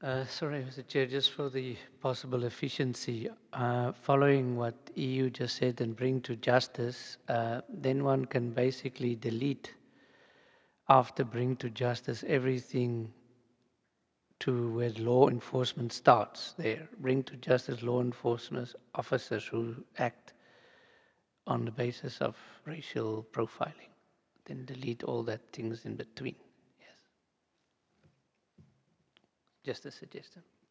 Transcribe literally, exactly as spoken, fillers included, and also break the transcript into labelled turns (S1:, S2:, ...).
S1: Uh, sorry, Mister Chair, just for the possible efficiency, uh, following what E U just said and bring to justice, uh, then one can basically delete after bring to justice everything to where law enforcement starts there. Bring to justice law enforcement officers who act on the basis of racial profiling. Then delete all that things in between. Yes, just a suggestion.